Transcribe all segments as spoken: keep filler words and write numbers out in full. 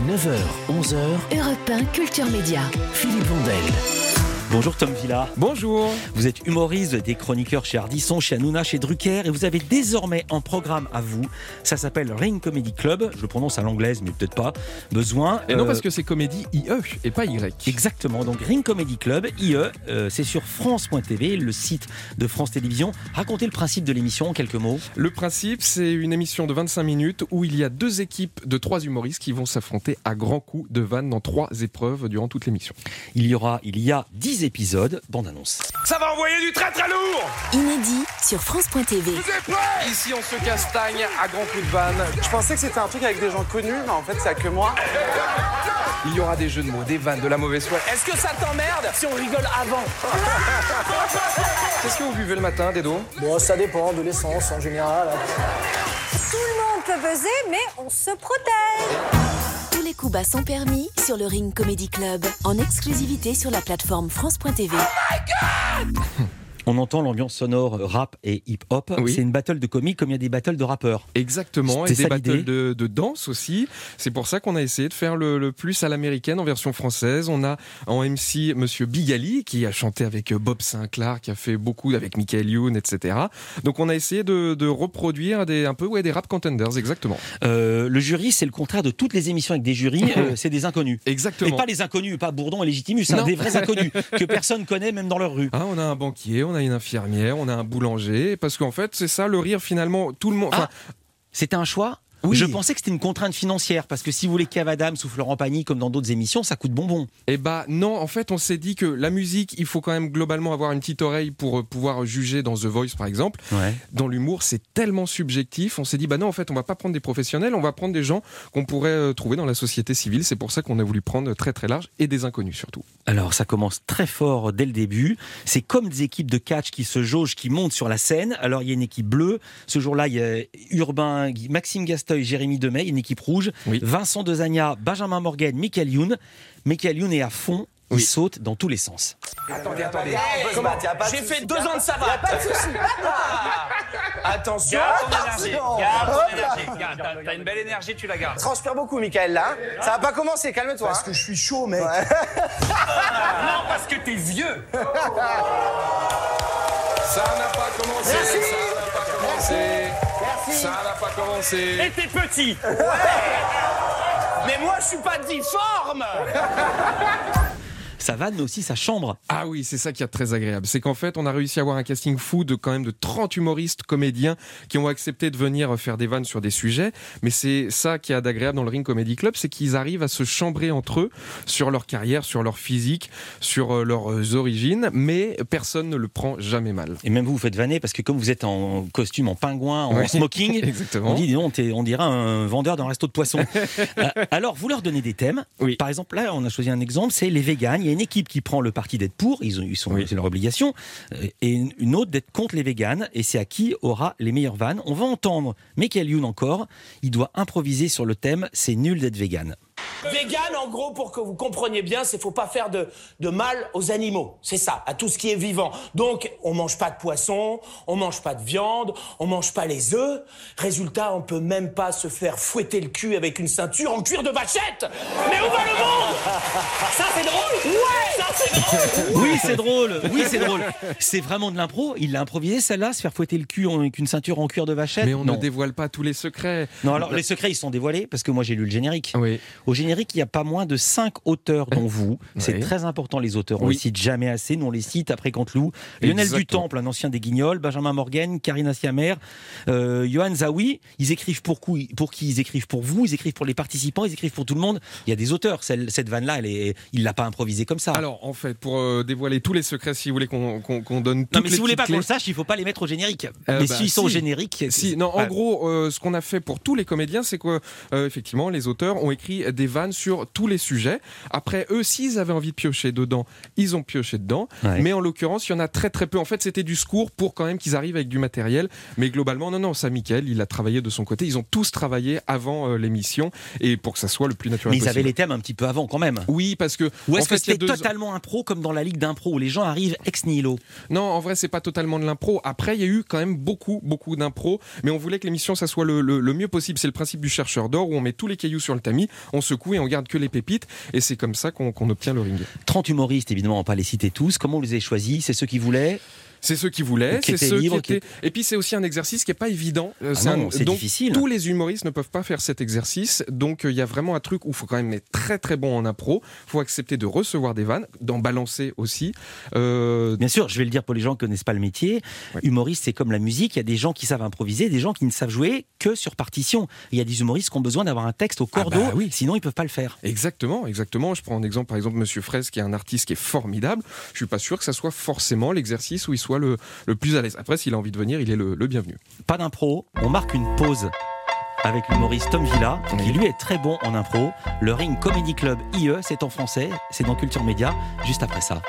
neuf heures, onze heures, Europe un Culture Média. Philippe Vandel. Bonjour Tom Villa. Bonjour. Vous êtes humoriste, des chroniqueurs chez Ardisson, chez Hanouna, chez Drucker et vous avez désormais un programme à vous. Ça s'appelle Ring Comedy Club. Je le prononce à l'anglaise, mais peut-être pas. Besoin. Et euh... non, parce que c'est comédie I E et pas Y. Exactement. Donc Ring Comedy Club, I E, euh, c'est sur France point T V, le site de France Télévisions. Racontez le principe de l'émission en quelques mots. Le principe, c'est une émission de vingt-cinq minutes où il y a deux équipes de trois humoristes qui vont s'affronter à grands coups de vannes dans trois épreuves durant toute l'émission. Il y aura, il y a dix épisodes. Bande annonce. Ça va envoyer du très très lourd. Inédit sur France point T V. Vous êtes prêts? Ici, on se castagne à grands coups de vannes. Je pensais que c'était un truc avec des gens connus, mais en fait, c'est que moi. Il y aura des jeux de mots, des vannes, de la mauvaise foi. Est-ce que ça t'emmerde si on rigole avant? Qu'est-ce que vous buvez le matin, Dedo? Bon, ça dépend de l'essence en général. Tout le monde peut buzzer, mais on se protège. Tous les coups bas sont permis sur le Ring Comedy Club, en exclusivité sur la plateforme France point T V. Oh my God! On entend l'ambiance sonore rap et hip-hop. Oui. C'est une battle de comiques comme il y a des battles de rappeurs. Exactement, C'est et des ça, battles de, de danse aussi. C'est pour ça qu'on a essayé de faire le, le plus à l'américaine en version française. On a en M C Monsieur Bigali qui a chanté avec Bob Sinclair, qui a fait beaucoup avec Michael Youn, et cetera. Donc on a essayé de, de reproduire des, un peu ouais, des rap contenders, exactement. Euh, le jury, c'est le contraire de toutes les émissions avec des jurys. euh, c'est des inconnus. Exactement. Et pas les inconnus, pas Bourdon et Légitimus, hein, des vrais inconnus que personne connaît même dans leur rue. Ah, on a un banquier, on a une infirmière, on a un boulanger, parce qu'en fait, c'est ça le rire finalement. Tout le monde. Ah, c'était un choix? Oui. Je pensais que c'était une contrainte financière, parce que si vous voulez Kev Adams ou Florent Pagny, comme dans d'autres émissions, ça coûte bonbon. Eh bah non, en fait, on s'est dit que la musique, il faut quand même globalement avoir une petite oreille pour pouvoir juger dans The Voice, par exemple. Ouais. Dans l'humour, c'est tellement subjectif. On s'est dit, bah non, en fait, on va pas prendre des professionnels, on va prendre des gens qu'on pourrait euh, trouver dans la société civile. C'est pour ça qu'on a voulu prendre très très large et des inconnus surtout. Alors, ça commence très fort dès le début. C'est comme des équipes de catch qui se jaugent, qui montent sur la scène. Alors, il y a une équipe bleue. Ce jour-là, il y a Urbain, Maxime Gasteuil, Jérémy Demey, une équipe rouge. Oui. Vincent Dezagna, Benjamin Morgan, Michael Youn. Michael Youn est à fond. Il Oui. saute dans tous les sens. Attendez, attendez. Comment J'ai fait deux ans de savate. Pas de soucis. Attention. Garde ton énergie, garde ton énergie, garde, t'as- t'as une belle énergie, tu la gardes. Transpire beaucoup, Michael, là. Ça va pas commencer, calme-toi. Parce que je suis chaud, mec. Non, parce que t'es vieux. Ça n'a pas commencé. Merci. Ça n'a pas commencé. Merci. Ça n'a pas commencé. Et t'es petit. Mais moi, je suis pas difforme. Ça vanne aussi sa chambre. Ah oui, c'est ça qui est très agréable. C'est qu'en fait, on a réussi à avoir un casting fou de quand même de trente humoristes, comédiens qui ont accepté de venir faire des vannes sur des sujets. Mais c'est ça qui est d'agréable dans le Ring Comedy Club, c'est qu'ils arrivent à se chambrer entre eux sur leur carrière, sur leur physique, sur leurs origines, mais personne ne le prend jamais mal. Et même vous, vous faites vanner parce que comme vous êtes en costume, en pingouin, en Ouais. smoking, Exactement. on dit non, t'es- on dirait un vendeur d'un resto de poissons. Euh, Alors, vous leur donnez des thèmes. Oui. Par exemple, là, on a choisi un exemple, c'est les végans. Il y a une équipe qui prend le parti d'être pour, ils, ont, ils sont, Oui. c'est leur obligation, euh, et une autre d'être contre les véganes, et c'est à qui aura les meilleures vannes. On va entendre Michael Youn encore, il doit improviser sur le thème « C'est nul d'être végane ». Vegan, en gros, pour que vous compreniez bien, c'est faut pas faire de, de mal aux animaux. C'est ça, à tout ce qui est vivant. Donc, on mange pas de poisson, on mange pas de viande, on mange pas les œufs. Résultat, on peut même pas se faire fouetter le cul avec une ceinture en cuir de vachette. Mais où va le monde? Ça, c'est drôle. Ouais, ça, c'est drôle. Oui, c'est drôle, oui, c'est drôle. C'est vraiment de l'impro, il l'a improvisé celle-là, se faire fouetter le cul avec une ceinture en cuir de vachette. Mais on non. ne dévoile pas tous les secrets. Non, alors les secrets, ils sont dévoilés, parce que moi j'ai lu le générique. Oui. Au générique, il n'y a pas moins de cinq auteurs, dont vous. C'est Oui. très important, les auteurs. On Oui. les cite jamais assez. Nous, on les cite après Canteloup. Lionel Exactement. Dutemple, un ancien des Guignols. Benjamin Morgan, Karina Siamer, euh, Johan Zawi. Ils écrivent pour, qui, pour qui? Ils écrivent pour vous. Ils écrivent pour les participants. Ils écrivent pour tout le monde. Il y a des auteurs. Celle, cette vanne-là, elle est, il ne l'a pas improvisée comme ça. Alors, en fait, pour euh, dévoiler tous les secrets, si vous voulez qu'on qu'on, qu'on donne toutes non, mais les si vous voulez pas petites qu'on clés. le sache, il ne faut pas les mettre au générique. Euh, mais bah, s'ils sont au si. générique. Si, non, en Ouais. gros, euh, ce qu'on a fait pour tous les comédiens, c'est que, euh, effectivement, les auteurs ont écrit des vannes sur tous les sujets. Après, eux, s'ils avaient envie de piocher dedans, ils ont pioché dedans. Ouais. Mais en l'occurrence, il y en a très très peu. En fait, c'était du secours pour quand même qu'ils arrivent avec du matériel. Mais globalement, non, non, ça, Mickaël, il a travaillé de son côté. Ils ont tous travaillé avant euh, l'émission et pour que ça soit le plus naturel Mais ils possible. avaient les thèmes un petit peu avant quand même. Oui, parce que. Ou en est-ce fait, que il y a c'était deux- totalement impro comme dans la ligue d'impro où les gens arrivent ex nihilo? Non, en vrai, c'est pas totalement de l'impro. Après, il y a eu quand même beaucoup, beaucoup d'impro. Mais on voulait que l'émission, ça soit le, le, le mieux possible. C'est le principe du chercheur d'or où on met tous les cailloux sur le tamis, on secoue beaucoup et on garde que les pépites. Et c'est comme ça qu'on, qu'on obtient le ring. trente humoristes, évidemment, on ne va pas les citer tous. Comment vous les avez choisis ? C'est ceux qui voulaient ? C'est ceux qui voulaient, qui c'est ceux libres, qui étaient. qui... Et puis c'est aussi un exercice qui est pas évident. Ah c'est non, un... c'est donc, difficile. Tous les humoristes ne peuvent pas faire cet exercice. Donc il euh, y a vraiment un truc où il faut quand même être très très bon en impro. Il faut accepter de recevoir des vannes, d'en balancer aussi. Euh... Bien sûr, je vais le dire pour les gens qui connaissent pas le métier. Ouais. Humoriste, c'est comme la musique. Il y a des gens qui savent improviser, des gens qui ne savent jouer que sur partition. Il y a des humoristes qui ont besoin d'avoir un texte au cordeau, ah bah oui. Sinon ils peuvent pas le faire. Exactement, exactement. Je prends un exemple, par exemple, Monsieur Fraisse, qui est un artiste qui est formidable. Je suis pas sûr que ça soit forcément l'exercice où il soit le, le plus à l'aise. Après, s'il a envie de venir, il est le, le bienvenu. Pas d'impro, on marque une pause avec l'humoriste Tom Villa, qui oui. lui est très bon en impro. Le Ring Comedy Club I E, c'est en français, c'est dans Culture Média, juste après ça.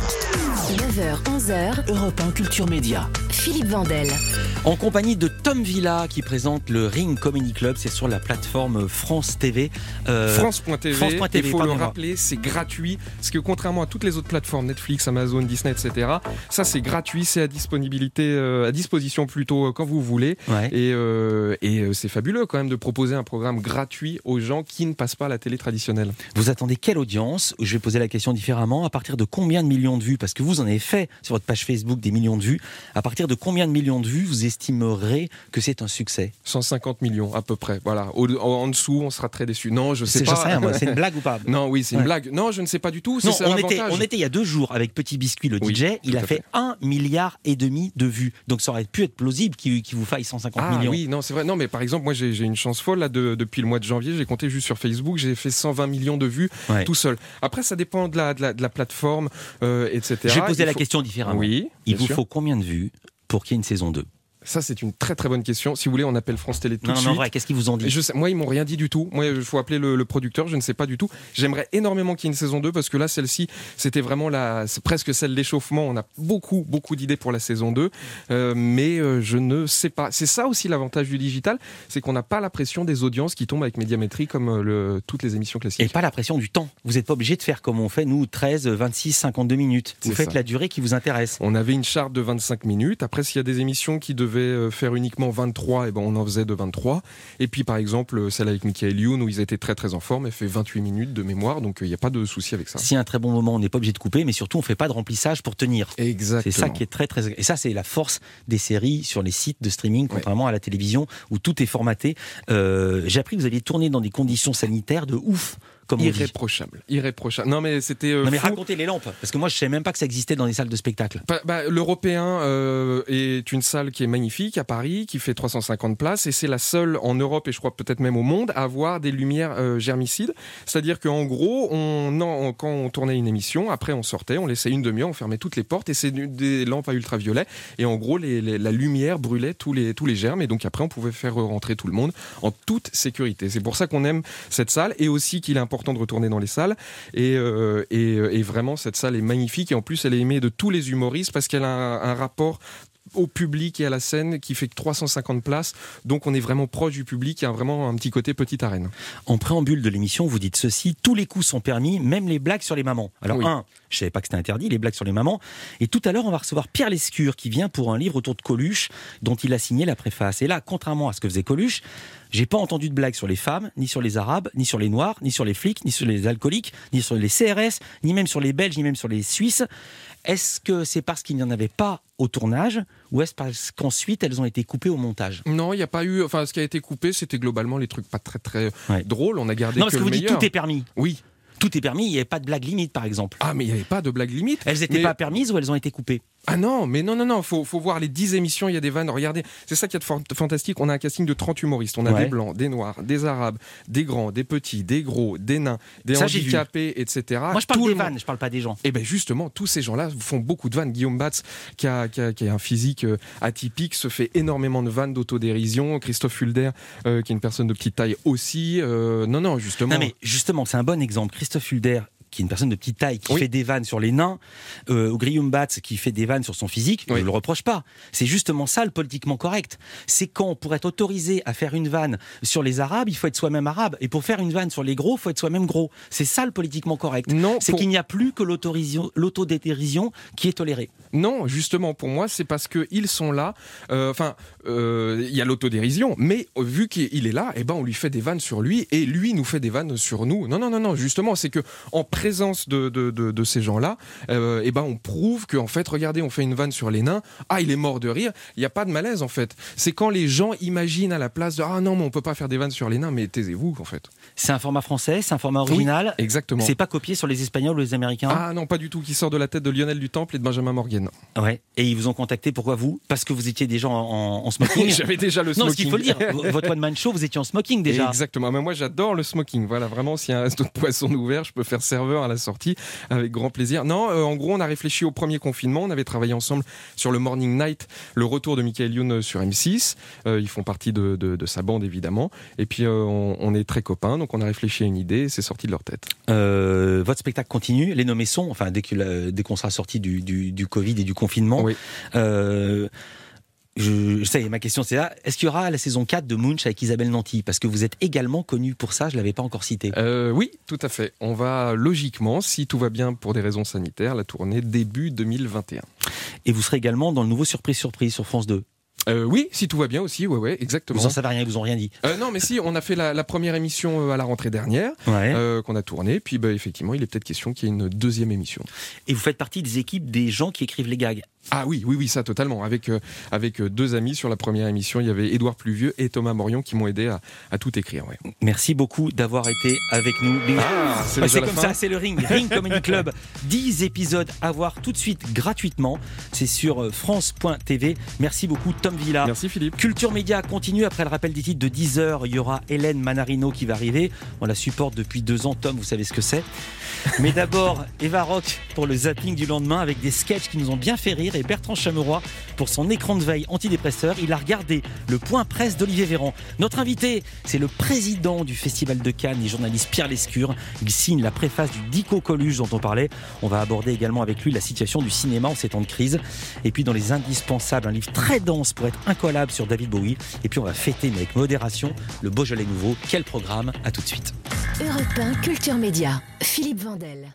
neuf heures, onze heures, Europe un Culture Média. Philippe Vandel. En compagnie de Tom Villa qui présente le Ring Comedy Club, c'est sur la plateforme France T V. Euh, France point T V, France point T V, il faut le moi. rappeler, c'est gratuit, parce que contrairement à toutes les autres plateformes, Netflix, Amazon, Disney, et cetera, ça c'est gratuit, c'est à disponibilité, euh, à disposition plutôt euh, quand vous voulez, ouais. et, euh, et euh, c'est fabuleux quand même de proposer un programme gratuit aux gens qui ne passent pas à la télé traditionnelle. Vous attendez quelle audience ? Je vais poser la question différemment, à partir de combien de millions de vues ? Parce que vous en avez fait sur votre page Facebook des millions de vues, à partir de combien de millions de vues vous estimerez que c'est un succès ? cent cinquante millions à peu près. Voilà. Au, en, en dessous, on sera très déçus. Non, je sais c'est, pas. Je sais rien, moi. C'est une blague ou pas ? Non, oui, c'est ouais. une blague. Non, je ne sais pas du tout. C'est non, ça on l'avantage. était, on était il y a deux jours avec Petit Biscuit, le oui, D J. Il a fait, fait un milliard et demi de vues. Donc ça aurait pu être plausible qu'il, qu'il vous faille cent cinquante ah, millions. Oui, non, c'est vrai. Non, mais par exemple, moi, j'ai, j'ai une chance folle là de, depuis le mois de janvier. J'ai compté juste sur Facebook. J'ai fait cent vingt millions de vues ouais. tout seul. Après, ça dépend de la, de la, de la plateforme, euh, et cetera. Je vais poser il la faut... question différemment. Oui. Il vous sûr. faut combien de vues pour qu'il y ait une saison deux ? Ça, c'est une très très bonne question. Si vous voulez, on appelle France Télé tout non, de non, suite. Non, vrai, qu'est-ce qu'ils vous ont dit ? je sais, Moi, ils m'ont rien dit du tout. Moi, il faut appeler le, le producteur, je ne sais pas du tout. J'aimerais énormément qu'il y ait une saison deux, parce que là, celle-ci, c'était vraiment la, c'est presque celle d'échauffement. On a beaucoup, beaucoup d'idées pour la saison deux, euh, mais euh, je ne sais pas. C'est ça aussi l'avantage du digital, c'est qu'on n'a pas la pression des audiences qui tombent avec Médiamétrie, comme euh, le, toutes les émissions classiques. Et pas la pression du temps. Vous n'êtes pas obligé de faire comme on fait, nous, treize, vingt-six, cinquante-deux minutes. Vous c'est faites ça. La durée qui vous intéresse. On avait une charte de vingt-cinq minutes. Après, s'il y a des émissions qui devaient faire uniquement vingt-trois, et ben on en faisait de vingt-trois. Et puis par exemple celle avec Michael Youn où ils étaient très très en forme, elle fait vingt-huit minutes de mémoire, donc il euh, n'y a pas de souci avec ça. Si un très bon moment, on n'est pas obligé de couper, mais surtout on fait pas de remplissage pour tenir. Exactement. C'est ça qui est très très et ça c'est la force des séries sur les sites de streaming, contrairement ouais. à la télévision où tout est formaté. Euh, j'ai appris que vous aviez tourné dans des conditions sanitaires de ouf. Comme irréprochable, irréprochable. Non mais c'était. Euh, non mais fou. racontez les lampes, parce que moi je savais même pas que ça existait dans les salles de spectacle. Bah, bah, L'Européen euh, est une salle qui est magnifique à Paris, qui fait trois cent cinquante places, et c'est la seule en Europe et je crois peut-être même au monde à avoir des lumières euh, germicides. C'est-à-dire qu'en gros, on, on, quand on tournait une émission, après on sortait, on laissait une demi-heure, on fermait toutes les portes et c'est des lampes à ultraviolet. Et en gros, les, les, la lumière brûlait tous les tous les germes et donc après on pouvait faire rentrer tout le monde en toute sécurité. C'est pour ça qu'on aime cette salle et aussi qu'il est important de retourner dans les salles et, euh, et, et vraiment cette salle est magnifique et en plus elle est aimée de tous les humoristes parce qu'elle a un, un rapport au public et à la scène qui fait que trois cent cinquante places, donc on est vraiment proche du public, il y a vraiment un petit côté petite arène. En préambule de l'émission, vous dites ceci, tous les coups sont permis, même les blagues sur les mamans. Alors oui. un, je savais pas que c'était interdit, les blagues sur les mamans, et tout à l'heure on va recevoir Pierre Lescure qui vient pour un livre autour de Coluche dont il a signé la préface. Et là, contrairement à ce que faisait Coluche, j'ai pas entendu de blagues sur les femmes, ni sur les Arabes, ni sur les Noirs, ni sur les flics, ni sur les alcooliques, ni sur les C R S, ni même sur les Belges, ni même sur les Suisses. Est-ce que c'est parce qu'il n'y en avait pas au tournage ou est-ce parce qu'ensuite elles ont été coupées au montage ? Non, il n'y a pas eu. Enfin, ce qui a été coupé, c'était globalement les trucs pas très très ouais. drôles. On a gardé non, que parce que le vous meilleur. dites tout est permis. Oui. Tout est permis, il n'y avait pas de blague limite par exemple. Ah, mais il n'y avait pas de blague limite. Elles n'étaient mais... pas permises ou elles ont été coupées ? Ah non, mais non, non, non, faut, faut voir les dix émissions, il y a des vannes, regardez, c'est ça qui est fantastique, on a un casting de trente humoristes, on a ouais. des blancs, des noirs, des arabes, des grands, des petits, des gros, des nains, des ça, handicapés, et cetera. Moi je parle Tout des le vannes, monde... je parle pas des gens. Et bien justement, tous ces gens-là font beaucoup de vannes. Guillaume Batz, qui a, qui a, qui a un physique euh, atypique, se fait énormément de vannes d'autodérision. Christophe Fulder, euh, qui est une personne de petite taille aussi. Euh, non, non, justement. Non mais justement, c'est un bon exemple. Christophe Fulder, qui est une personne de petite taille, qui Oui. fait des vannes sur les nains, euh, ou Guillaume Batz qui fait des vannes sur son physique, Oui. je ne le reproche pas. C'est justement ça le politiquement correct. C'est quand, pour être autorisé à faire une vanne sur les Arabes, il faut être soi-même arabe. Et pour faire une vanne sur les gros, il faut être soi-même gros. C'est ça le politiquement correct. Non, C'est pour- qu'il n'y a plus que l'autodérision l'autodérision qui est tolérée. Non, justement, pour moi, c'est parce qu'ils sont là. euh, Enfin, euh, il y a l'autodérision, mais euh, vu qu'il est là, eh ben, on lui fait des vannes sur lui et lui nous fait des vannes sur nous. Non, non, non, non. Justement, c'est que en présence de, de, de, de ces gens-là, euh, eh ben, on prouve que, en fait, regardez, on fait une vanne sur les nains. Ah, il est mort de rire. Il n'y a pas de malaise, en fait. C'est quand les gens imaginent à la place de ah non, mais on peut pas faire des vannes sur les nains. Mais taisez-vous, en fait. C'est un format français, c'est un format original. Exactement. C'est pas copié sur les Espagnols ou les Américains. Ah non, pas du tout. Qui sort de la tête de Lionel Dutemple et de Benjamin Morgan. Ouais. Et ils vous ont contacté, pourquoi vous? Parce que vous étiez déjà en, en, en smoking. J'avais déjà le Non, smoking. ce qu'il faut le dire, votre one man show, vous étiez en smoking déjà. Exactement. Mais moi, j'adore le smoking. Voilà, vraiment, s'il y a un resto de poisson ouvert, je peux faire serveur à la sortie avec grand plaisir. Non, euh, en gros, on a réfléchi au premier confinement. On avait travaillé ensemble sur le Morning Night, le retour de Michael Youn sur M six. Euh, ils font partie de, de, de sa bande, évidemment. Et puis, euh, on, on est très copains. Donc, on a réfléchi à une idée et c'est sorti de leur tête. Euh, votre spectacle continue, les nommés sont, enfin, dès, que la- dès qu'on sera sorti du, du, du Covid et du confinement. Oui. Euh, Je, je sais, ma question c'est là, est-ce qu'il y aura la saison quatre de Munch avec Isabelle Nanty? Parce que vous êtes également connu pour ça, je ne l'avais pas encore cité. Euh, oui, tout à fait. On va logiquement, si tout va bien pour des raisons sanitaires, la tourner début deux mille vingt et un. Et vous serez également dans le nouveau Surprise Surprise sur France deux. Euh, oui, si tout va bien aussi, ouais, ouais, exactement. Vous en savez rien, ils vous ont rien dit. Euh, non, mais si, on a fait la, la première émission euh, à la rentrée dernière, Ouais. euh, qu'on a tournée, puis bah, effectivement, il est peut-être question qu'il y ait une deuxième émission. Et vous faites partie des équipes des gens qui écrivent les gags. Ah oui, oui, oui, ça totalement. Avec, euh, avec euh, deux amis sur la première émission, il y avait Édouard Pluvieux et Thomas Morion qui m'ont aidé à, à tout écrire. Ouais. Merci beaucoup d'avoir été avec nous. Ah, c'est Bah, déjà c'est la comme fin. ça, c'est le Ring, Ring Comedy Club. dix épisodes à voir tout de suite gratuitement. C'est sur euh, France point T V. Merci beaucoup Tom Villa. Merci Philippe. Culture Média continue après le rappel des titres de dix heures. Il y aura Hélène Manarino qui va arriver. On la supporte depuis deux ans. Tom, vous savez ce que c'est. Mais d'abord, Eva Rock pour le zapping du lendemain avec des sketchs qui nous ont bien fait rire et Bertrand Chameroy pour son écran de veille antidépresseur. Il a regardé le point presse d'Olivier Véran. Notre invité, c'est le président du Festival de Cannes et journaliste Pierre Lescure. Il signe la préface du Dico Coluche dont on parlait. On va aborder également avec lui la situation du cinéma en ces temps de crise. Et puis dans les indispensables, un livre très dense pour être incollable sur David Bowie. Et puis on va fêter, mais avec modération, le Beaujolais nouveau. Quel programme? À tout de suite. Europe un Culture Média. Philippe Vandel.